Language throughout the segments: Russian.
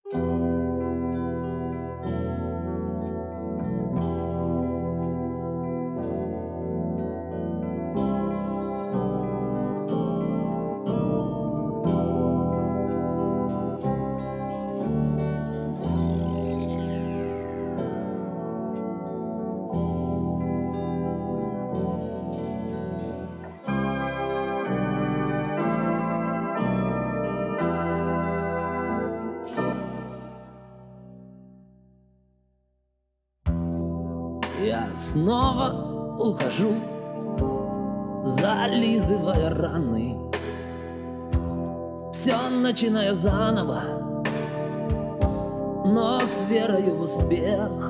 Я снова ухожу, зализывая раны, все начиная заново, но с верою в успех.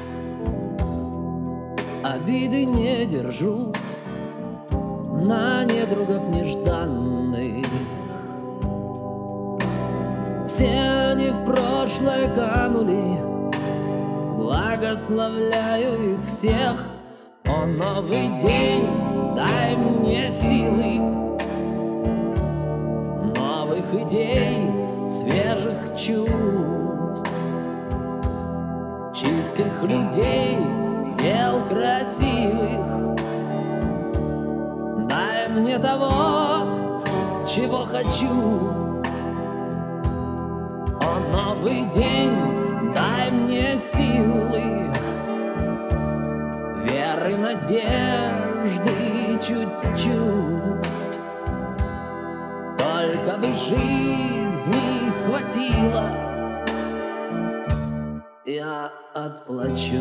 Обиды не держу на недругов нежданных. Все они в прошлое канули, благословляю их всех. О, новый день, дай мне силы, новых идей, свежих чувств, чистых людей, дел красивых. Дай мне того, чего хочу. О, новый день, дай мне силы, веры, надежды чуть-чуть. Только бы жизни хватило, я отплачу.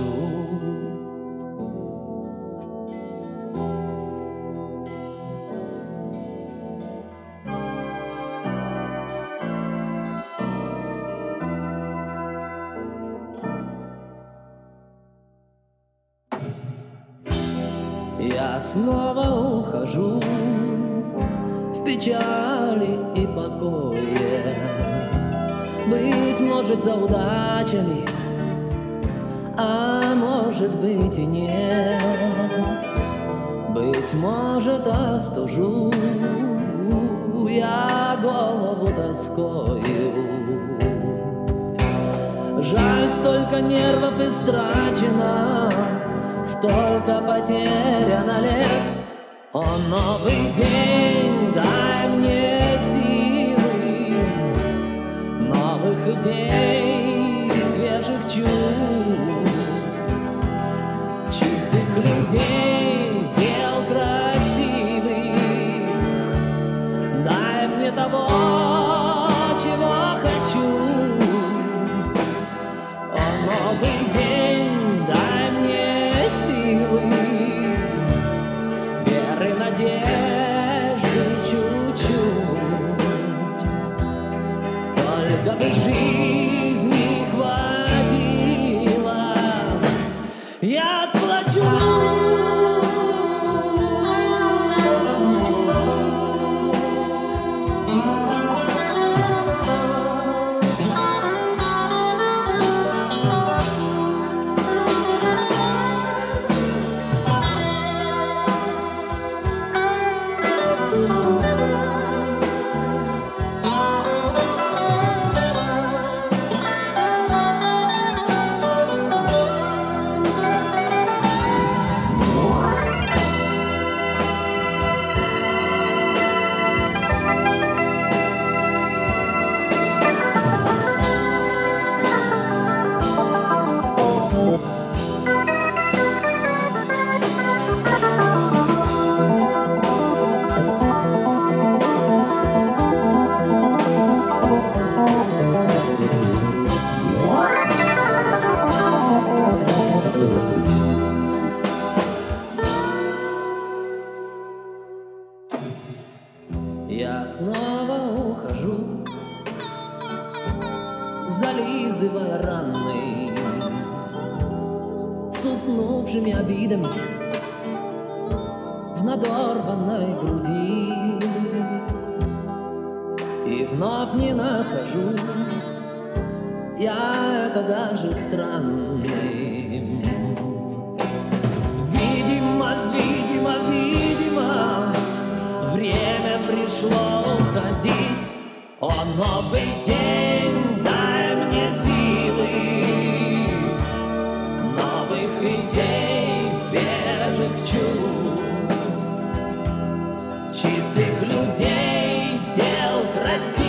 Я снова ухожу в печали и покое, быть может, за удачами, а может быть и нет. Быть может, остужу я голову тоскою. Жаль, столько нервов истрачено, столько потеряно лет. О, новый день, дай мне силы, новых идей, свежих чувств, чистых людей, дел красивых. Дай мне того, чего хочу. О, новый день, дай мне силы, веры, надежды чуть-чуть. Только бы жизни хватило, я отплачу. Я снова ухожу, зализывая раны, с уснувшими обидами в надорванной груди. И вновь не нахожу я это даже странным. Видимо, видимо, видимо, время пришло уходить. О, новый день, дай мне Россия.